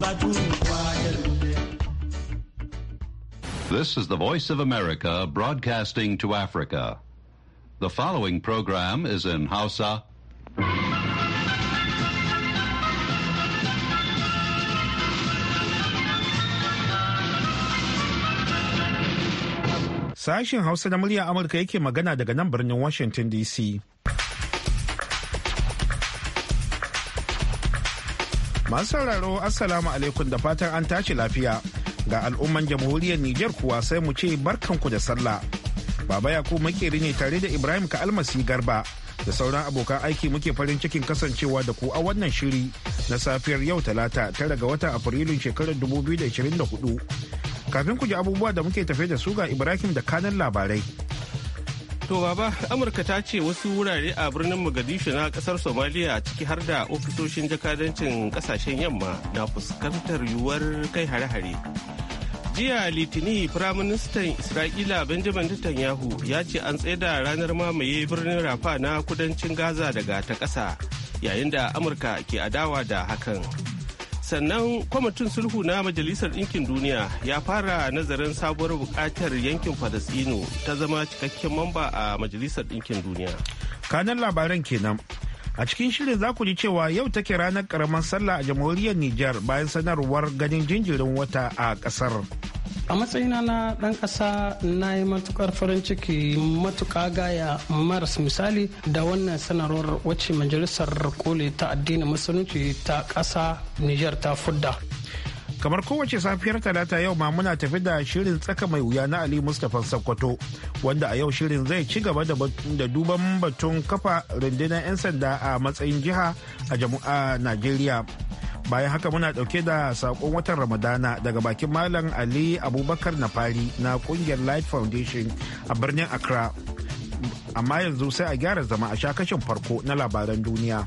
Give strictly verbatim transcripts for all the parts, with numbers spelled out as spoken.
This is the Voice of America broadcasting to Africa. The following program is in Hausa. Sashen Hausa na murya Amurka yake magana daga nan birnin Washington D C. Masu sauraro Assalamu alaikum da fatan an tashi lafiya. Ga al'umman jamhuriyar Nijar kuwa sai mu ce barkanku da sallah. Baba Yakubu makeri ne tare da Ibrahim Ka'almasi Garba da sauran abokan aiki muke farin cikin kasancewa da ku a wannan shiri na safiyar yau Talata tara ga watan Afrilun shekarar dubu biyu da ashirin da hudu. Kafin ku ji abubuwa da muke tafe da su ga Ibrahim da kanan labarai. To baba, Amurka ta ce wasu wurare a birnin Mogadishu na kasar Somalia ciki har da ofisoshin jakadancin kasashen yamma na fuskantar yiwuwar kai hare-hare. Jiya Litini, Firaministan Isra'ila Benjamin Netanyahu ya ce an tsaida ranar mamaye birnin Rafa na kudancin Gaza daga ta ƙasa, yayin da Amurka ke adawa da hakan. Sannan kwamitin sulhu na Majalisar Ɗinkin Duniya ya fara nazarin sabuwar buƙatar yankin Falasɗinu ta zama cikakken mamba a Majalisar Ɗinkin Duniya. Kanan labaran kenan. A cikin shirin za ku ji cewa yau take ranar karamar sallah a jamhuriyar Nijar bayan sanarwar ganin jinjirin wata a ƙasar. A matsayina na ɗan ƙasa na yi matukar farin ciki matuƙa gaya maras misali da wannan sanarwar wacce majalisar koli ta addinin musulunci ta ƙasa Nijar ta fudda. Kamar kowace safiyar talata yau ma muna tafi da shirin tsaka mai wuya na Ali Mustapha Sokoto wanda a yau shirin zai ci gaba da duban batun kafa rundunar 'yan sanda a matsayin jiha a jami'a Najeriya. Bayan haka muna dauke da sakon watan Ramadana daga bakin Malam Ali Abubakar Nafari na kungiyar Light Foundation a birnin Accra. Amma yanzu sai a gyara zama a shakashin farko na labaran duniya.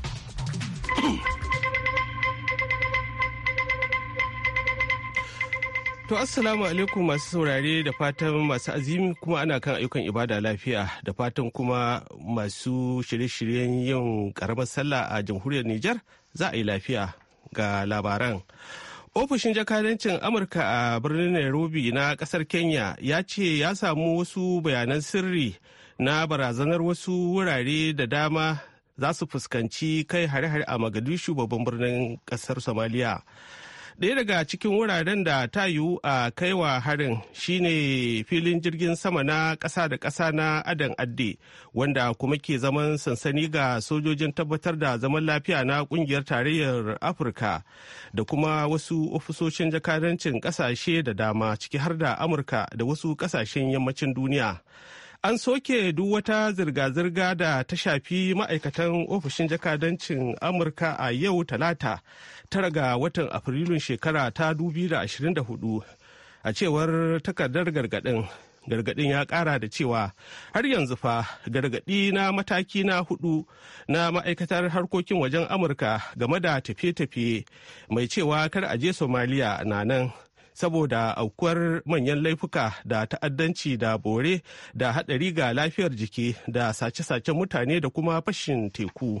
To assalamu alaikum masu saurare da fatan masu azimi kuma ana kan ayyukan ibada lafiya da fatan kuma masu shirye-shiryen yin karamar sallah a jamhuriyar Nijar za a yi lafiya ga labaran. Ofishin jakadancin Amurka a birnin Nairobi na kasar Kenya ya ce ya samu wasu bayanan sirri na barazanar wasu wurare da dama za su fuskanci kai hare-hare a Mogadishu babban birnin kasar Somalia. Ɗaya daga cikin wuraren da ta yiwu a kaiwa harin shine filin jirgin sama na ƙasa da ƙasa na Adan Adde, wanda kuma ke zaman sansani ga sojojin tabbatar da zaman lafiya na ƙungiyar tarayyar Afirka da kuma wasu ofisoshin jakadancin ƙasashe da dama ciki har da Amurka da wasu ƙasashen yammacin duniya. An soke duk wata zirga-zirga da ta shafi ma'aikatan ofishin jakadancin Amurka a yau Talata, tara ga watan Afrilun shekara ta dubu da ashirin da hudu. A cewar takardar gargadin, gargadin ya kara da cewa har yanzu fa gargadi na mataki na hudu na ma'aikatar harkokin wajen Amurka game da tafiye-tafiye mai cewa kar a je Somaliya na nan. Saboda aukuwar manyan laifuka da ta'addanci da bore da haɗari ga lafiyar jiki da sace-sacen mutane da kuma fashin teku.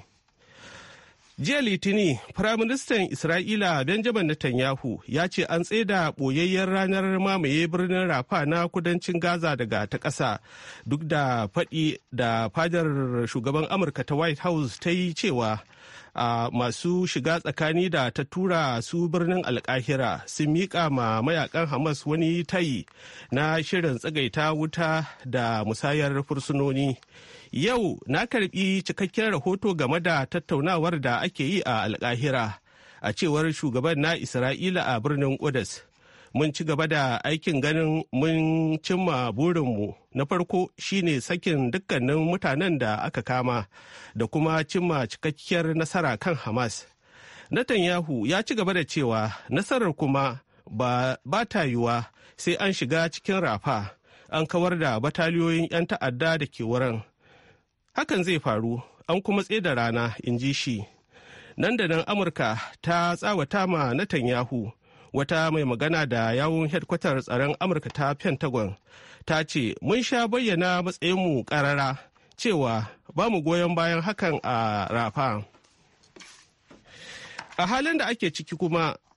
Jiya Litini, Firaministan Isra'ila Benjamin Netanyahu ya ce an tsaida ɓoyayyen ranar mamaye birnin Rafa na kudancin Gaza daga ta ƙasa duk da faɗi da fadar shugaban Amurka ta White House ta yi cewa a masu shiga tsakani da ta tura su birnin Alkahira sun miƙa ma mayakan Hamas wani tayi na shirin tsagaita wuta da musayar fursunoni. Yau na karbi cikakken rahoto game da tattaunawar da ake yi a Alkahira, a cewar shugaban na Isra'ila a birnin Qudus. Mun ci gaba da aikin ganin mun cimma burinmu na farko shine sakin dukkanin mutanen da aka kama da kuma cimma cikakkiyar nasara kan Hamas. Netanyahu ya ci gaba da cewa nasarar kuma ba, ba ta yiwuwa sai an shiga cikin Rafa, an kawar da bataliyoyin 'yan ta'adda da ke wurin. Hakan zai faru, an kuma tsaida rana, in ji shi. Nan da nan Amurka ta tsawata ma Netanyahu, wata mai magana da yawun hedkwatar tsaron Amurka ta Pentagon, ta ce mun sha bayyana matsayinmu karara cewa ba mu goyon bayan hakan a Rafa. A halin da ake ciki kuma,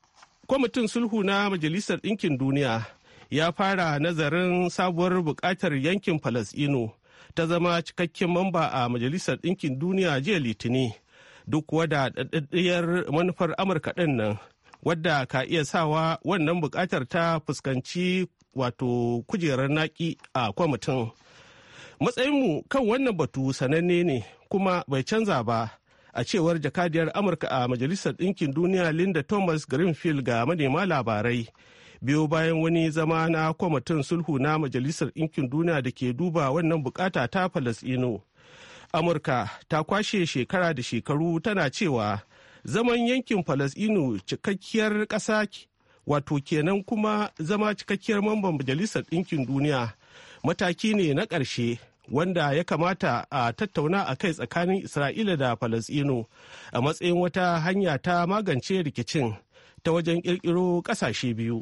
Kwamitin sulhu na Majalisar Ɗinkin Duniya ya fara nazarin sabuwar buƙatar yankin Falasɗinu ta zama cikakken mamba a Majalisar Ɗinkin Duniya jiya Litini, duk wada daɗaɗɗiyar manufar Amurka ɗin nan, wadda ka iya sawa wannan buƙatar ta fuskanci wato kujerar naƙi a kwamitin. Matsayinmu kan wannan batu sananne ne kuma bai canza ba, a cewar jakadiyar Amurka a Majalisar Ɗinkin Duniya Linda Thomas Greenfield ga manema labarai, biyo bayan wani zama na kwamitin sulhu na Majalisar Ɗinkin Duniya da ke duba wannan bukata ta Falasɗinu. Amurka ta kwashe shekara da shekaru tana cewa zaman yankin Falasɗinu cikakkiyar ƙasa wato kenan kuma zama cikakkiyar mamban Majalisar Ɗinkin Duniya mataki ne na ƙarshe wanda ya kamata a tattauna a kai tsakanin Isra'ila da Falasɗinu a matsayin wata hanya ta magance rikicin ta wajen ƙirƙiro ƙasashe biyu.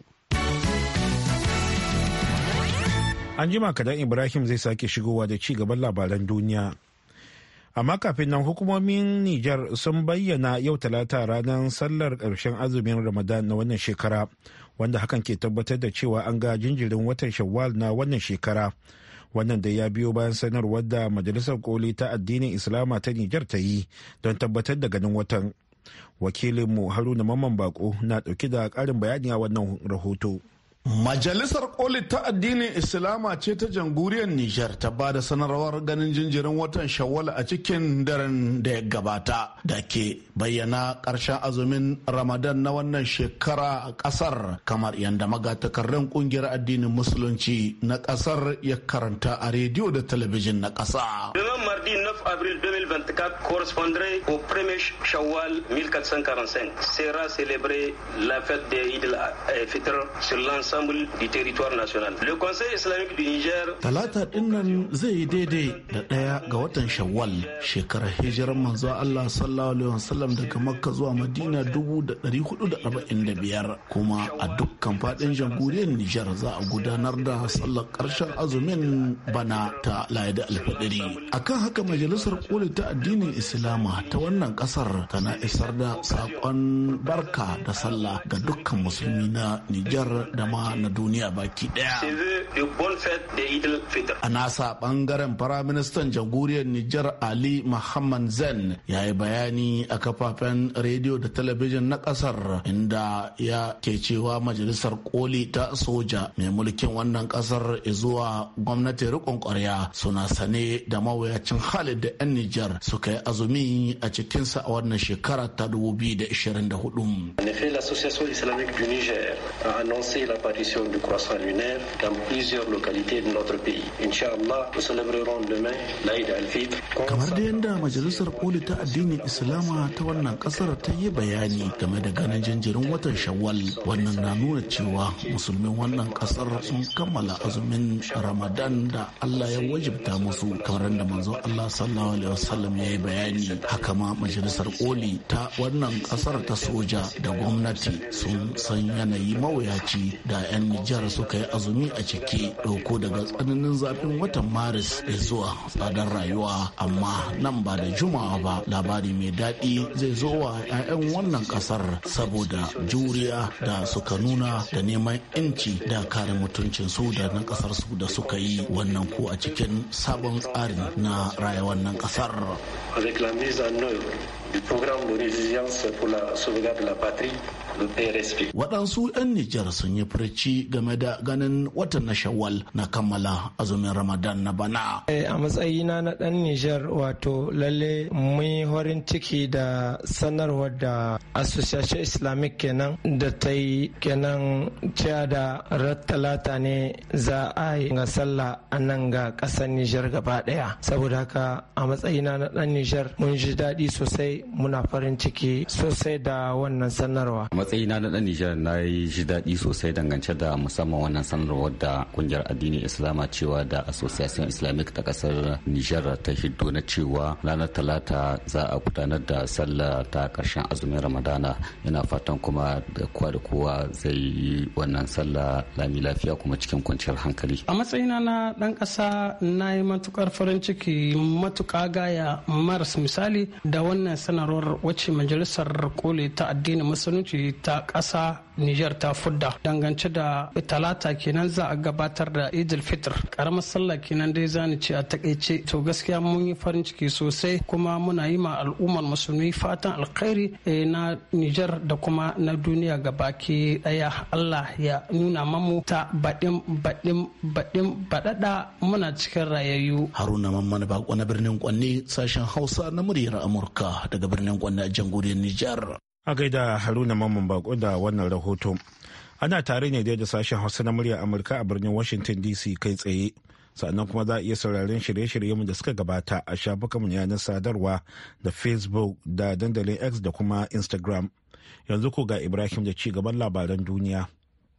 An jima kadan Ibrahim zai sake shigowa da ci gaban labaran duniya. Amma kafin nan hukumomin Nijar sun bayyana yau talata ranar sallar ƙarshen azumin Ramadan na wannan shekara, wanda hakan ke tabbatar da cewa an ga jinjirin watan Shawwal na wannan shekara. Wannan da ya biyo bayan sanarwar da Majalisar Koli ta addinin Islama ta Nijar ta yi don tabbatar da ganin watan. Wakilinmu Haruna Mamman Bako na ɗauki da ƙarin bayani a wannan rahoto. Majalisar Koli ta addinin Islama ce ta jamhuriyar Nijar ta ba da sanarwar ganin jinjirin watan Shawwal a cikin daren da ya gabata da ke bayyana ƙarshen azumin Ramadan na wannan shekara a ƙasar, kamar yadda magatakarren ƙungiyar addinin Musulunci na ƙasar ya karanta a rediyo da talabijin na ƙasa. Demain mardi neuf avril deux mille vingt-quatre correspondrait au premier Shawwal mille quatre cent quarante-cinq. Sera célébrée la fête de Eid al-Fitr sur l'ensemble du territoire national. Le Conseil islamique du Niger. Talata dinnan zai yi daidai da ɗaya ga watan Shawwal shekarar hijirar manzo Allah sallallahu alaihi wasallam daga Makka zuwa Madina dubu da ɗari hudu da arba'in da biyar, kuma a dukkan faɗin jamhuriyar Nijar za a gudanar da sallar ƙarshen azumin bana ta Layda Alfadiri. Akan haka Majalisar Koli ta addinin Islama ta wannan ƙasar tana isar da saƙon barka da sallah ga dukkan musulmi na Nijar da ma na duniya baki daya. A nasa bangaren Firaministan jamhuriyar Nijar Ali Muhammad Zen ya yi bayani a kafafen rediyo da talabijin na kasar, inda ya ke cewa Majalisar Koli ta soja mai mulkin wannan kasar zuwa gwamnati rikon kwarya suna sane da mawuyacin halin da 'yan Nijar suka yi azumi a cikinsa a wannan shekara ta dubu biyu da ishirin da hudu. En effet, l'Association islamique du Niger a annoncé la du croissant lunaire dans plusieurs localités de notre pays. Inch'Allah, nous célébrerons demain l'Aïd al-Fitr. Kamar da yadda Majalisar Koli ta addinin Islama ta wannan kasar ta yi bayani game da ganin jinjirin watan Shawwal, wannan na nuna cewa musulmin wannan kasar sun kammala azumin Ramadan da Allah ya wajibta musu, kamar da manzo Allah sallallahu alaihi wasallam ya yi bayani. Haka ma Majalisar Koli ta wannan kasar ta soja da gwamnati sun san yanayi mawuyaci da 'yan Nijar suka yi azumi a ciki, ɗauko daga tsananin zafin watan Maris da zuwa tsadar rayuwa. Amma nan ba da juma'a ba labari mai daɗi zai zo wa 'ya'yan wannan ƙasar saboda juriya da suka nuna da neman 'yanci da kare mutuncin su da na ƙasar su da suka yi, wannan ko a cikin sabon tsarin na raya wannan ƙasar. Avec la mise en œuvre du programme de résilience pour la sauvegarde de la patrie, le P R S P. Waɗansu 'yan Nijar sun yi furci game da ganin watan na Shawwal na kammala azumin Ramadan na bana. A matsayina na ɗan Nijar, wato lalle mun yi horin ciki da sanarwar da Association Islamic kenan da ta yi kenan cewa da rat talata ne za a yi ga sallah a nan ga ƙasar Nijar gaba ɗaya. Saboda haka a matsayina na ɗan Nijar mun ji daɗi sosai, muna farin ciki sosai da wannan sanarwa. Matsayina na ɗan Nijar na yi ji daɗi sosai dangance da musamman wannan sanarwar da kungiyar addinin Islama cewa da Association Islamic ta ƙasar Nijar ta hiddo na cewa ranar talata za a gudanar da sallah ta ƙarshen azumin Ramadana. Ina fatan kuma da kowa da kowa zai yi wannan sallah lami lafiya kuma cikin kwanciyar hankali. A matsayina na ɗan ƙasa na yi matukar farin ciki matuƙa gaya maras misali da wannan sanarwar wacce Majalisar Koli ta addinin Musulunci ta ƙasa Nijar ta fudda dangance da talata kenan za a gabatar da Idil Fitr karamar sallah kenan dai zani ce a takaice to gaskiya mun yi farin ciki sosai kuma muna yi ma al'ummar musulmi fatan alkhairi na Nijar da kuma na duniya gabaki daya. Allah ya nuna mamu ta baɗin baɗin baɗin baɗaɗa muna cikin rayayyu. Haruna Mamman Bako na birnin Kwanne, sashen Hausa na muryar Amurka daga birnin Kwanne a jamhuriyar Nijar. A gaida Haruna Mamman Bako da wannan rahoto. Ana tare ne da sashen Hausa na muryar Amurka a birnin Washington D C kai tsaye. Sannan kuma za a iya sauraron shirye-shiryenmu da suka gabata a shafukanmu yanar sadarwa da Facebook da dandalin X da kuma Instagram. Yanzu ko ga Ibrahim da ci gaban labaran duniya.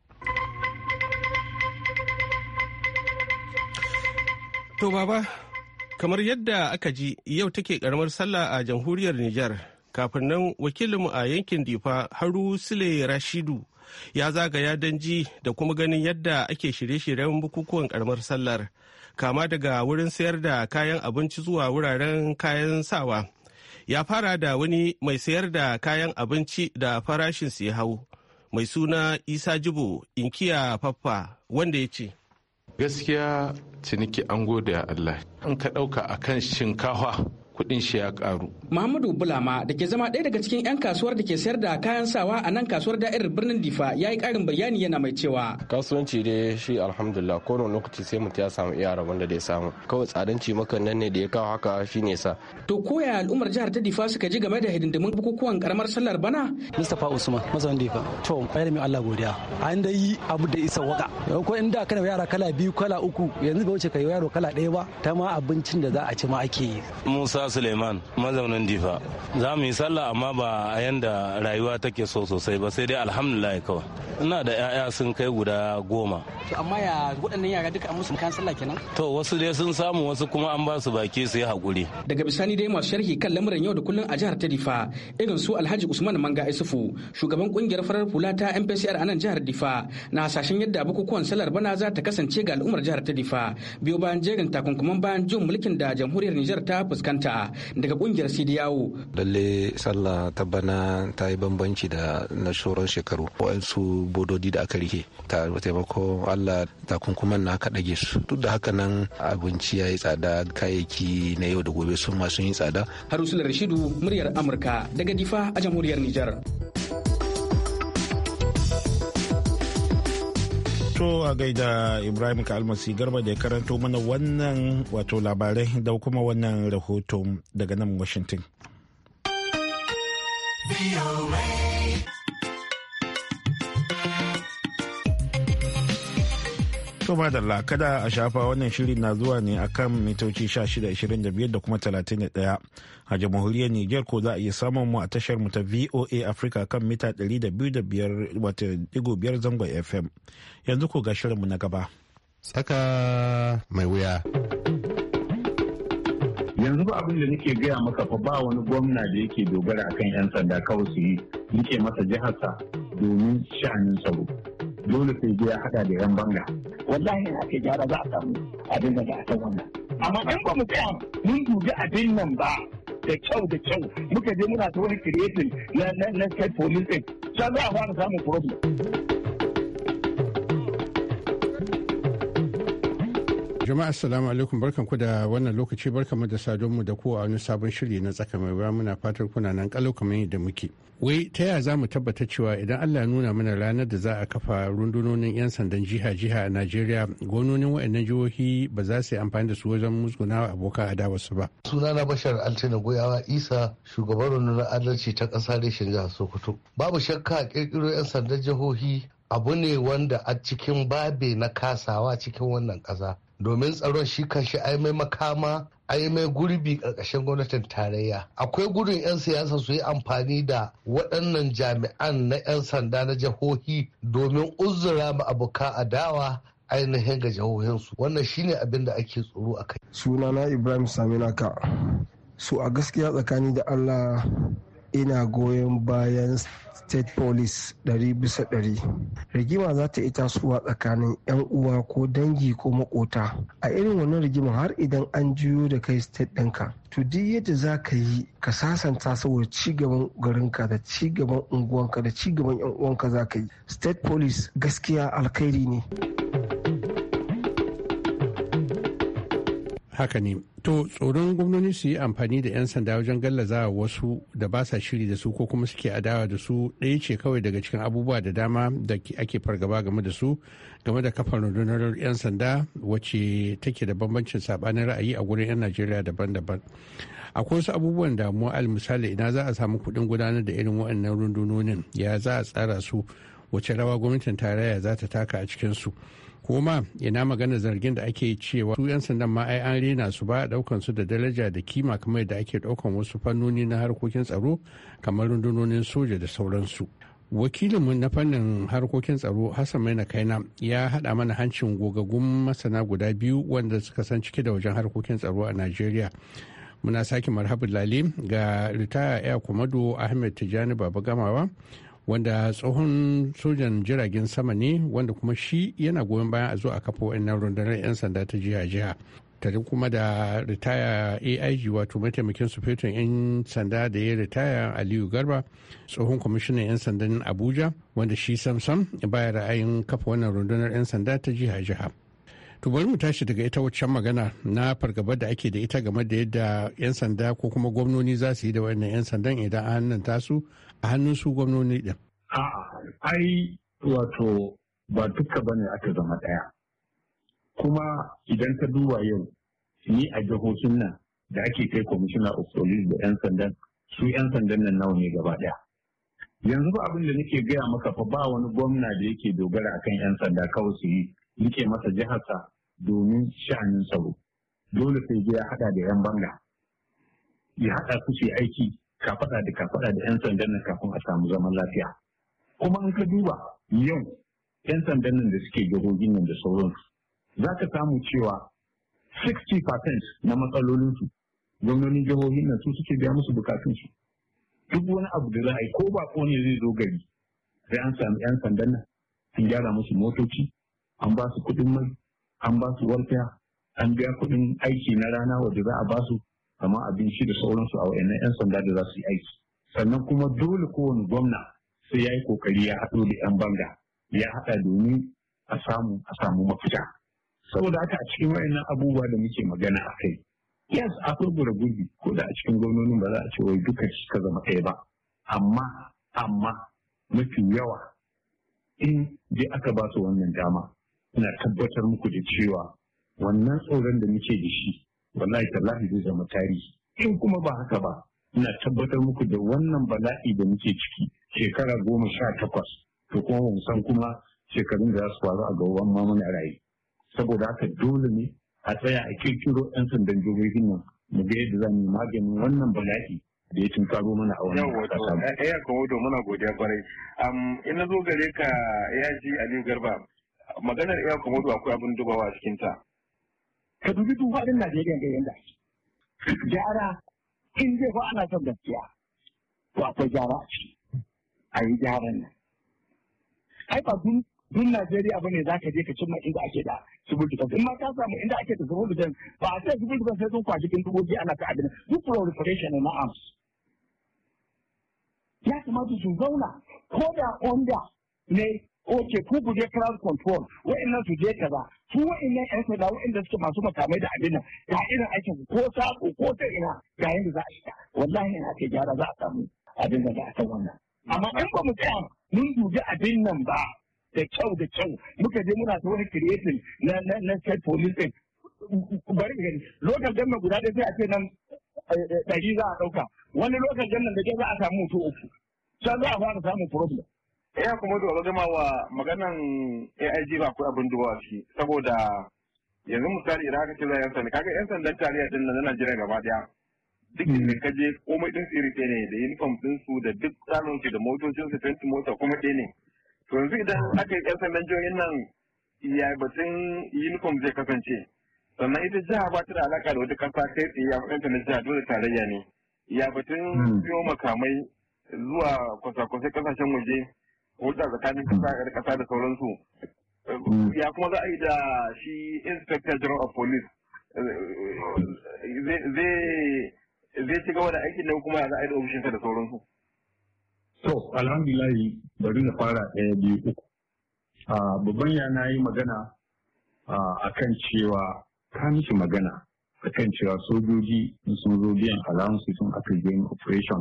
To baba, kamar yadda aka ji yau take karamar sallah a jamhuriyar Nijar. Kafin nan wakilinmu a yankin Difa Haru Sule Rashidu ya zagaya don ji da kuma ganin yadda ake shirye-shiryen bukukuwan karamar sallar, kama daga wurin sayar da kayan abinci zuwa wuraren kayan sawa. Ya fara da wani mai sayar da kayan abinci da farashin su ya hau, mai suna Isa Jibo Inkiya Faffa, wanda ya ce. Gaskiya ciniki an gode a Allah. An ka ɗauka a kan shinkafa kudin shi ya karu. Muhammadu Bulama da ke zama ɗaya daga cikin 'yan kasuwar da ke sayar da kayan sawa a nan kasuwar da'irar birnin Difa ya yi ƙarin bayani yana mai cewa. Kasuwanci dai shi alhamdulillah ko wani lokaci sai mutum ya samu iya rabon da ya samu. Kawai tsadanci makan nan ne da ya kawo haka shi ne sa. To koya al'ummar jihar ta Difa suka ji game da hidindimin bukukuwan karamar sallar bana? Mustapha Usman mazan Difa. To bayar mai Allah godiya. An dai yi abu da isa waka. Ko inda kana yara kala biyu kala uku yanzu ba wuce kai yaro kala ɗaya ba ta ma abincin da za a ci ma ake yi. Musa Suleiman mazaunin Difa. Za mu yi sallah amma ba a yanda rayuwa take so sosai ba sai dai alhamdulillah kawai. Ina da 'ya'ya sun kai guda goma. To amma ya waɗannan yara duka an musu kan sallah kenan? To wasu dai sun samu wasu kuma an ba su baki su yi haƙuri. Daga bisani dai masu sharhi kan lamuran yau da kullum a jihar ta Difa irin su Alhaji Usman Manga Isufu shugaban kungiyar farar hula ta M P C R a nan jihar Difa na hasashen yadda bukukuwan sallar bana za ta kasance ga al'ummar jihar ta Difa biyo bayan jerin takunkuman bayan jin mulkin da jamhuriyar Nijar ta fuskanta daga kungiyar Sidiyawo. Lalle sallah ta bana ta yi bambanci da na sauran shekaru. Wa'ansu bododi da aka rike ta taimako Allah takunkuman na aka ɗage su. Duk da haka nan abinci ya yi tsada, kayayyaki na yau da gobe sun masu yi tsada. Harusula Rashidu muryar Amurka daga Difa a jamhuriyar Nijar. To a gaida Ibrahim Kalmasi Garba da ya karanto mana wannan wato labarai da kuma wannan rahoto daga nan Washington. To madalla kada a shafa wannan shiri na zuwa ne akan mitoci sha shida, ashirin da biyar da kuma talatin da ɗaya. A jamhuriyar Nijar ko za a iya samun mu a tashar mu ta V O A Africa kan mita ɗari da biyu da biyar wata digo biyar zangon F M. Yanzu ko ga shirinmu na gaba. Tsaka mai wuya. Yanzu ba abin da nake gaya maka fa ba wani gwamna da yake dogara akan 'yan sanda kawai su yi rike masa jiharsa domin sha'anin tsaro. Dole sai ya hada da 'yan banga. Wallahi na ke gyara za a samu abin da za a san wannan. Amma in ba mu tsaya mun dubi abin nan ba da kyau da kyau muka je muna ta wani creating na na state police din sai za a fara samun problem. Jama'a assalamu alaikum barkanku da wannan lokaci barkanmu da sadonmu da kowa wani sabon shiri na tsaka mai ruwa muna fatar kuna nan kalau kamar yadda muke. Wai ta yaya za mu tabbata cewa idan Allah ya nuna mana ranar da za a kafa rundunonin 'yan sandan jiha-jiha a Najeriya gwamnonin waɗannan jihohi ba za su yi amfani da su wajen musgunawa abokan adawa su ba. Sunana Bashar Altina Goyawa Isa shugaban rundunar adalci ta ƙasa reshen jihar Sokoto. Babu shakka a ƙirƙiro 'yan sandan jihohi abu ne wanda a cikin babe na kasawa cikin wannan ƙasa. Domin tsaron shi kanshi ai mai makama ai mai gurbi ƙarƙashin gwamnatin tarayya akwai gudun 'yan siyasa su yi amfani da waɗannan jami'an na 'yan sanda na jihohi domin uzura ma abokan adawa ainihin ga jihohinsu wannan shine abin da ake tsoro a kai. Sunana Ibrahim Saminaka. So a gaskiya tsakani da Allah ina goyon bayan state police ɗari bisa ɗari. Rigima za ta ita suwa tsakanin 'yan uwa ko dangi ko makota. A irin wannan rigima har idan an juyo da kai state ɗinka, to duk yadda za ka yi ka sasanta saboda cigaban garinka da cigaban unguwanka da cigaban 'yan uwanka za ka yi. State police gaskiya alkhairi ne. Haka ne. To tsoron gwamnoni su yi amfani da 'yan sanda wajen gallaza wasu da ba sa shiri da su ko kuma suke adawa da su ɗaya ce kawai daga cikin abubuwa da dama da ake fargaba game da su game da kafar rundunar 'yan sanda wacce take da bambancin sabanin ra'ayi a gurin 'yan Najeriya daban-daban. Akwai wasu abubuwan damuwa al misali ina za a samu kuɗin gudanar da irin waɗannan rundunonin, ya za a tsara su, wace rawa gwamnatin tarayya za ta taka a cikin su. Kuma ina magana zargin da ake cewa su 'yan sandan ma ai an rena su ba a daukan su da daraja da kima kamar da ake daukan wasu fannoni na harkokin tsaro kamar rundunonin soja da sauransu. Wakilinmu na fannin harkokin tsaro Hassan Maina Kaina ya haɗa mana hancin gogaggun masana guda biyu wanda suka san cike da wajen harkokin tsaro a Najeriya. Muna sake marhabin lale ga ritaya Air Commodore Ahmed Tijjani Baba Gamawa, wanda tsohon sojan jiragen sama ne wanda kuma shi yana goyon bayan a zo a kafa wa'annan rundunar 'yan sanda ta jiha-jiha. Tare kuma da ritaya A I G wato mataimakin sufetin 'yan sanda da ya ritaya Aliyu Garba, tsohon kwamishinan 'yan sandan Abuja wanda shi samsam baya ra'ayin kafa wannan rundunar 'yan sanda ta jiha-jiha. To bari mu tashi daga ita waccan magana na fargabar da ake da ita game da yadda 'yan sanda ko kuma gwamnoni za su yi da wannan 'yan sandan idan a hannun tasu a hannun su gwamnoni din. A'a, ai wato ba duka bane aka zama ɗaya. Kuma idan ka duba yau, ni a jihohin nan da ake kai commissioner of police da 'yan sandan, su 'yan sandan nan nawa ne gaba ɗaya. Yanzu ba abin da nake gaya maka fa ba wani gwamna da yake dogara akan 'yan sanda kawai su yi rike masa jiharsa domin sha'anin tsaro. Dole sai ya haɗa da 'yan banga. Ya haɗa su su aiki kafaɗa da kafaɗa da 'yan sandan nan kafin a samu zaman lafiya. Kuma in ka duba yau 'yan sandan nan da suke jihohin nan da sauransu, za ka samu cewa sixty percent na matsalolinsu gwamnonin jihohin nan su suke biya musu bukatunsu. Duk wani abu da za a yi ko ba ko ne zai zo gari sai an sami 'yan sandan nan an gyara musu motoci, an ba su kuɗin mai, an ba su walfiya, an biya kuɗin aiki na rana wadda za a ba su kamar abinci da sauransu a wayannan 'yan sanda da za su yi aiki. Sannan kuma dole kowane gwamna sai ya yi kokari ya haɗo da 'yan banga, ya haɗa domin a samu a samu mafita. Saboda haka a cikin wayannan abubuwa da muke magana a kai, yes akwai gura gurbi ko da a cikin gwamnonin ba za a ce wai duka suka zama ɗaya ba, amma amma mafi yawa in dai aka ba su wannan dama, ina tabbatar muku da cewa wannan tsoron da muke da shi wallahi tallahi zai zama tarihi. In kuma ba haka ba, ina tabbatar muku da wannan bala'i da muke ciki shekara goma sha takwas to kuma mu san kuma shekarun da za su faru a gaban ma muna raye. Saboda haka dole ne a tsaya a kirkiro 'yan sandan jihohin nan mu ga yadda za mu yi maganin wannan bala'i da ya tunkaro mana a wannan ƙasa. Yau ya kawo da muna godiya kwarai. In na zo gare ka ya ji Aliyu Garba, maganar ya komodo akwai abin dubawa a cikinta. Ka dubi duk faɗin Najeriya da yanda gyara in zai fa ana son gaskiya to akwai gyara a ciki a yi gyaran nan. Ai ba dun dun Najeriya bane za ka je ka cimma inda ake da civil defense. In ma ka samu inda ake da civil defense ba a ce civil defense sai sun kwashi kin dubobi ana ta abin duk proliferation na arms. Ya kamata su zauna ko da onda ne oke ku guje crowd control wa'annan su je kaza su wa'annan yan sanda wa'anda suke masu makamai da abin nan ga irin aikin ko sako ko ta ina ga yanda za a shiga wallahi ina ce gyara za a samu abin da za a san wannan amma in ba mu tsaya mun dubi abin nan ba da kyau da kyau muka je muna ta wani creating na na na state policing bari ka gani local government guda ɗaya sai a ce nan ɗari za a ɗauka wani local government da ke za a samu mutu uku sai za a fara samun problem. Ya kuma da gama wa maganan A I G ba akwai abin dubawa shi saboda yanzu misali idan aka ce za yan sanda kaga yan sandan tarayya din na Najeriya gaba daya duk da ka je komai din iri ɗaya ne da uniform din su da duk tsarin su da motocin su fenti mota kuma ɗaya ne to yanzu idan aka yi yan sandan jihohin nan ya batun uniform zai kasance sannan ita jiha ba ta da alaka da wata kasa kai tsaye ya faɗanta na jiha dole tarayya ne ya batun biyo makamai zuwa kwasa-kwasai kasashen waje hulɗa tsakanin kasa da kasa da sauransu. Ya kuma za a yi da shi Inspector General of Police zai ci gaba da aikin da kuma ya za a yi da ofishinsa da sauransu. To, alhamdulillahi bari na fara ɗaya biyu uku. Babban yana yi magana a kan cewa ka mishi magana a kan cewa sojoji sun zo biyan allowance sun aka yi operation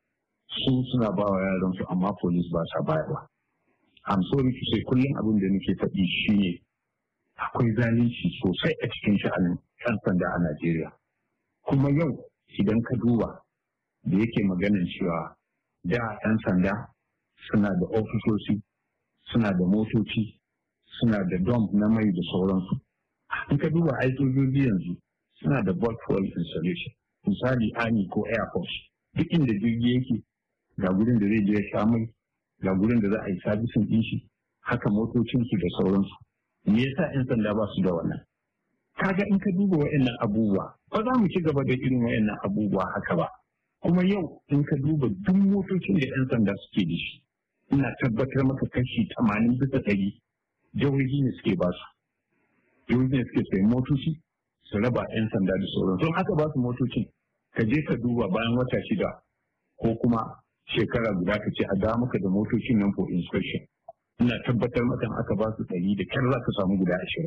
su suna ba wa yaransu amma police ba sa bayarwa. I'm sorry to say kullum abin da nake faɗi shi ne akwai zalunci sosai a cikin sha'anin ɗan sanda a Najeriya. Kuma yau idan ka duba da yake maganin cewa da ɗan sanda suna da ofisoshi, suna da motoci, suna da dump na mai da sauransu. In ka duba ai sojoji yanzu suna da bulk fuel installation, misali Army ko Air Force. Duk inda jirgi yake ga gurin da zai je ya sha mai, ga gurin da za a yi sabisin ɗin shi, haka motocinsu da sauransu. Me yasa 'yan sanda ba su da wannan? Kaga in ka duba wa'annan abubuwa, ba za mu ci gaba da irin wa'annan abubuwa haka ba. Kuma yau in ka duba duk motocin da 'yan sanda suke da shi, ina tabbatar maka kashi tamanin bisa ɗari jihohi ne suke ba su. Jihohi ne suke sayi motoci su raba 'yan sanda da sauran. Don haka ba su motocin, ka je ka duba bayan wata shida ko kuma shekara guda ka ce a da maka da motocin nan for inspection. Ina tabbatar maka aka ba su ɗari da kyar za ka samu guda ashirin.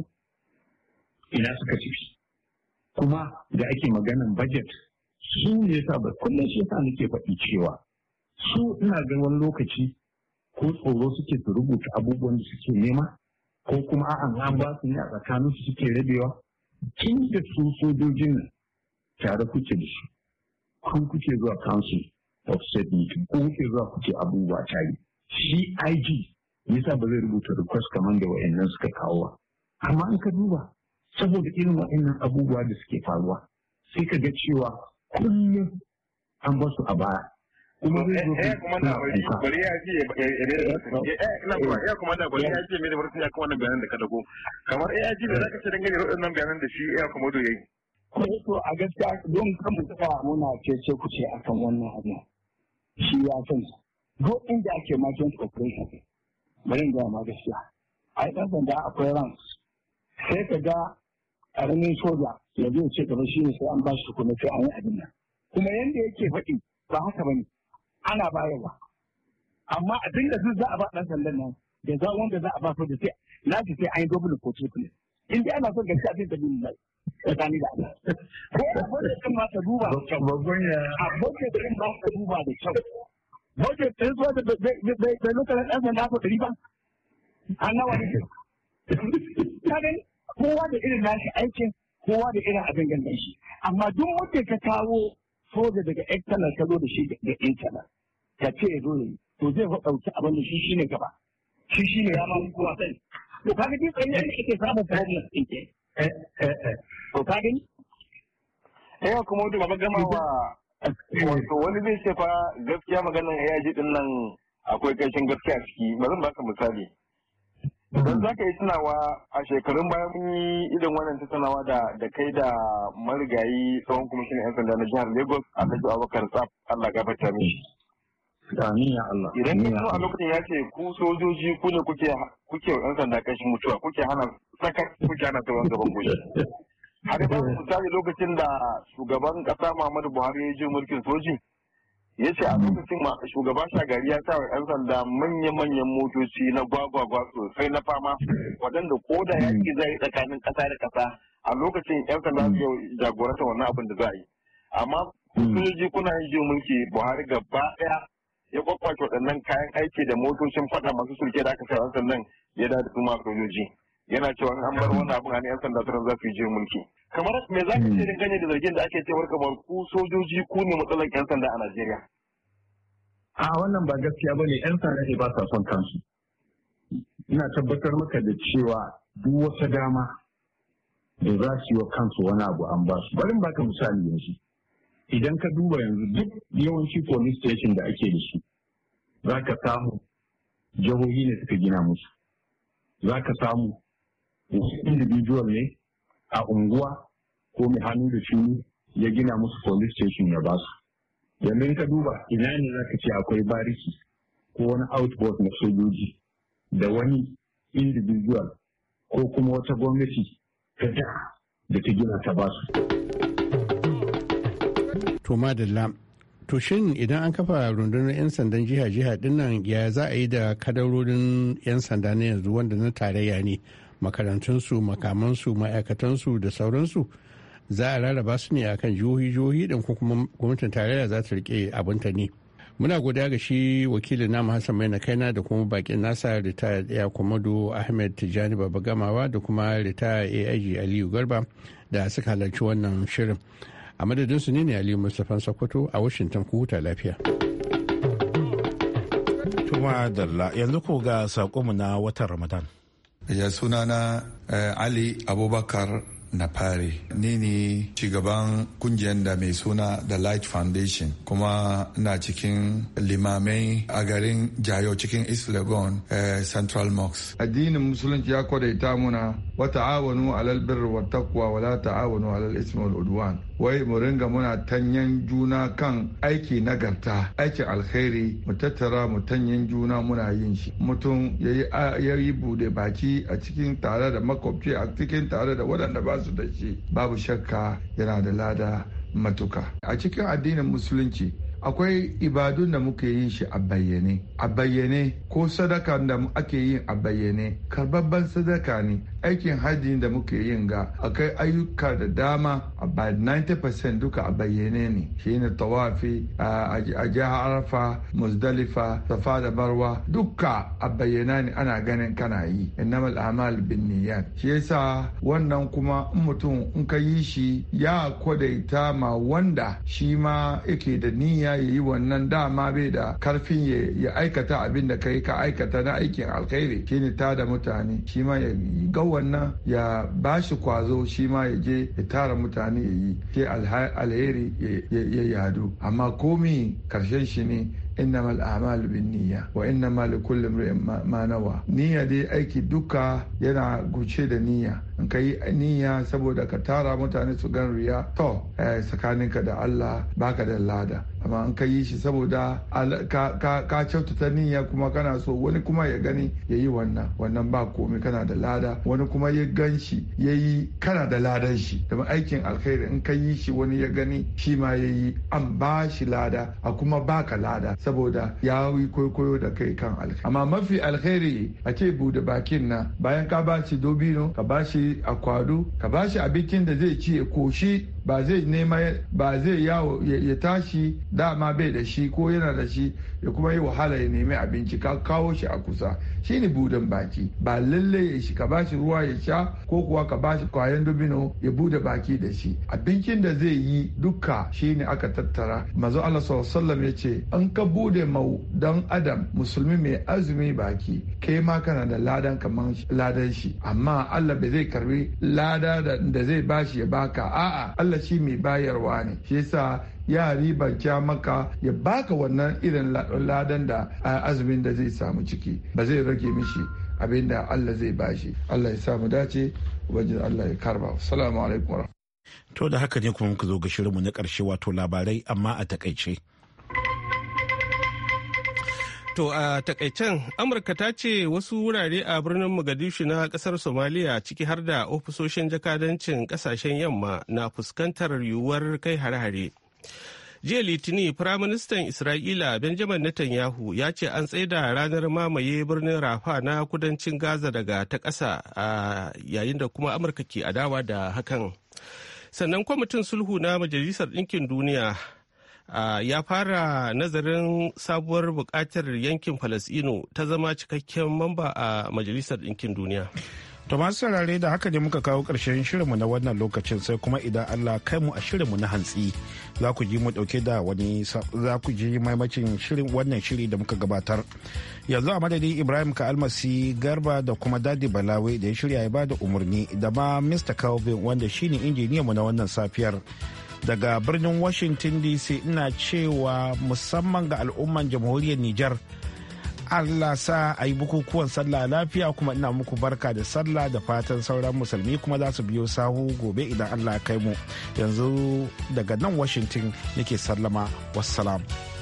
Ina suka ci. Kuma da ake maganan budget su ne yasa ba kullum shi yasa nake faɗi cewa su ina ga wani lokaci ko tsoro suke su rubuta abubuwan da suke nema ko kuma a'a an ba su ne a tsakanin su suke rabewa tun da su sojojin nan tare kuke da su kun kuke zuwa council of state meeting ko kuke zuwa kuke abubuwa tare shi I G yasa ba zai rubuta request kamar da wa'annan suka kawo amma in ka duba saboda irin wa'annan abubuwa da suke faruwa sai ka ga cewa kullum an ba su a baya kuma zai zo eh kuma da bari bari ya ce eh ina kuma eh kuma da bari ya ce me da barci ya kuma wannan bayanan da ka dago kamar eh ya ji da zaka ce dangane da wannan bayanan da shi eh kuma do yayi ko to a gaskiya don kan mu tsaya muna cece ku ce akan wannan abu shi ya san duk inda ake margin operation bari in ga ma gaskiya ai dan sanda akwai ranks sai ka ga ƙaramin soja ya zai ce gaba shi ne sai an ba shi kuma sai an yi abin nan kuma yanda yake faɗi ba haka bane ana bayarwa amma abin da za a ba ɗan sandan nan da za wanda za a ba soja sai na ji sai an yi double ko triple in dai ana son gaskiya sai ta bin lai tsakani da Allah ko budget din ma ka duba da kyau a budget din ma ka duba da kyau budget din so da bai lokacin ɗan sanda ko ɗari ba an nawa ne ka gani kowa da irin nashi aikin kowa da irin abin gandan shi amma duk wanda ka kawo soja daga external ka zo da shi da internal ka ce ya zo ne to zai fa ɗauki abin da shi shine gaba shi shine ya ma kowa sai to ka ga duk inda ake samun problem din ke eh eh to ka gani eh kuma wanda baba gama wa wato wani zai ce fa gaskiya maganar A I G din nan akwai kashin gaskiya ciki bari baka misali don za ka yi tunawa a shekarun bayan mun yi irin wannan tattaunawa da da kai da marigayi tsohon kwamishinan 'yan sanda na jihar Lagos Alhaji Abubakar Tsaf Allah gafarta mishi. Amin ya Allah. Idan ka zo a lokacin ya ce ku sojoji ku ne kuke kuke 'yan sanda kashin mutuwa kuke hana sakat kuke hana sauran gaban goshi. Har ba misali lokacin da shugaban kasa Muhammadu Buhari ya je mulkin soji ya ce a lokacin shugaba shagari ya sa wa 'yan sanda manya-manyan motoci na gwagwagwa sosai na fama waɗanda ko da yaki zai tsakanin ƙasa da ƙasa a lokacin 'yan sanda su jagoranta wannan abin da za a yi amma sojoji kuna yin jiyo mulki buhari gaba ɗaya ya kwakwace waɗannan kayan aiki da motocin faɗa masu sulke da aka sa 'yan sandan ya da su masu sojoji yana cewa an bar wannan abin a 'yan sanda turan za su yi jiyo mulki kamar me za ka ce dangane da zargin da ake cewar kamar ku sojoji ku ne matsalar 'yan sanda a Najeriya? A wannan ba gaskiya ba ne 'yan sanda ne ba sa son kansu. Ina tabbatar maka da cewa duk wata dama da za su yi wa kansu wani abu an ba su. Bari baka misali yanzu. Idan ka duba yanzu duk yawanci police station da ake da su, za ka samu jihohi ne suka gina musu. Za ka samu individual ne a unguwa ko mai hannu da shuni ya gina musu police station ya ba su. yanzu ka duba ina ne za ka ce akwai bariki ko wani outpost na sojoji da wani individual ko kuma wata gwamnati ta da da ta gina ta basu. To madalla, to shin idan an kafa rundunar 'yan sandan jiha-jiha dinnan ya za a yi da kadarorin 'yan sanda na yanzu wanda na tarayya ne, makarantunsu, makamansu, ma'aikatansu da sauransu? Za a rarraba su ne akan jihohi-jihohi din ko kuma gwamnatin tarayya za ta rike abinta ne? Muna godiya ga shi wakilin namu Hassan Maina Kaina da kuma bakin nasa ritaya ya Komodo Ahmed Tijjani Baba Gamawa da kuma ritaya A I G Aliyu Garba da suka halarci wannan shirin. A madadin su ne ne Aliyu Mustapha Sokoto a Washington, ku huta lafiya. Tuma Dalla, yanzu ko ga sakonmu na watan Ramadan. Ya sunana uh, Ali Abubakar na fari, ni ne shugaban kungiyar da mai suna The Light Foundation, kuma na cikin limamai a garin Jayo cikin East Legon uh, Central Mosque. Addinin musulunci ya kwadaita muna wa ta'awanu alal birri wa taqwa wa la ta'awanu alal ismi wal udwan. Wai mu ringa muna tanyan juna kan aiki nagarta, aikin alkhairi, mu tattara mu tanyan juna muna yin shi. Mutum ya yi bude baki a cikin tare da makwabci, a cikin tare da waɗanda ba su da shi, babu shakka yana da lada matuka. A cikin addinin musulunci akwai ibadun da muke yin shi a bayyane a bayyane ko sadaka da ake yin a bayyane karbabban sadaka ne. Aikin hajji da muke yin ga akai ayyuka da dama about ninety percent duka a bayyane ne, shine tawafi a jihar Arafa, Muzdalifa, Safa da Marwa, duka a bayyana ne, ana ganin kana yi. Innamal a'mal binniyat. Shi yasa wannan kuma in mutum in ka yi shi ya kwadaita ma wanda shi ma yake da niyya ya yi wannan, dama bai da karfin ya aikata abin da kai ka aikata na aikin alkhairi, shine ta da mutane, shi ma ya ga wannan ya bashi kwazo, shi ma ya je ya tara mutane ya yi, ke alheri ya yadu. Amma komi karshen shi ne innama al'amalu bin niyya wa innama li kulli imrin ma nawa. Niyya dai aiki duka yana guce da niyya. In ka yi niyya saboda ka tara mutane su gan riya, to tsakaninka da Allah baka da lada. Amma in ka yi shi saboda ka kyautata niyya kuma kana so wani kuma ya gani ya yi wannan, wannan ba komai, kana da lada. Wani kuma ya gan shi ya yi, kana da ladan shi. Da aikin alkhairi in ka yi shi wani ya gani shi ma ya yi, an ba shi lada a kuma baka lada saboda ya yi kwaikwayo da kai kan alkhairi. Amma mafi alkhairi a ce bude bakin na, bayan ka ba shi dobino, ka ba shi akwado, ka ba shi abincin da zai ci ya koshi, ba zai nema, ba zai yawo ya tashi dama bai da shi ko yana da shi ya kuma yi wahala ya nemi abinci, ka kawo shi a kusa, shine budan baki. Ba lalle ya shi ka ba shi ruwa ya sha ko kuwa ka ba shi kwayan dobino ya bude baki da shi. Abincin da zai yi duka shine aka tattara. Manzo Allah sallallahu alaihi wasallam ya ce an ka bude mau dan adam musulmi mai azumi baki, kai ma kana da ladan kaman ladan shi, amma Allah bai zai karbi lada da zai bashi ya baka, a'a Allah shi mai bayarwa ne. Shi yasa ya ribarta maka ya baka wannan irin ladan da azumin da zai samu ciki, ba zai rage mishi abin da Allah zai bashi. Allah ya samu dace, wajen Allah ya karba. Assalamu alaikum. To da haka ne kuma muka zo ga shirinmu na ƙarshe, wato labarai amma a takaice. To a takaicen Amurka ta ce wasu wurare a birnin Mogadishu na kasar Somalia ciki har da ofisoshin jakadancin kasashen yamma na fuskantar yiwuwar kai hare-hare. Jiya Litini, Firaministan Isra'ila Benjamin Netanyahu ya ce an tsaida ranar mamaye birnin Rafa na kudancin Gaza daga ta ƙasa a yayin da kuma Amurka ke adawa da hakan. Sannan kwamitin sulhu na Majalisar Ɗinkin Duniya Uh, ya fara nazarin sabuwar bukatar yankin Falasɗinu ta zama cikakken mamba a Majalisar Ɗinkin Duniya. To masu saurare da haka ne muka kawo ƙarshen shirinmu na wannan lokacin, sai kuma idan Allah kai mu a shirinmu na hantsi za ku ji mu ɗauke da wani, za ku ji maimacin shirin wannan shiri da muka gabatar. Yanzu a madadin Ibrahim ka almasi Garba da kuma Dadi Balawe da ya shirya ya bada umarni, da ma Mister Calvin wanda shine injiniyanmu na wannan safiyar. Daga birnin Washington D C ina cewa musamman ga al'umman jamhuriyar Nijar, Allah sa a yi bukukuwan sallah lafiya, kuma ina muku barka da sallah da fatan sauran musulmi kuma za su biyo sahu gobe idan Allah ya kai mu. Yanzu daga nan Washington nake sallama, wassalam.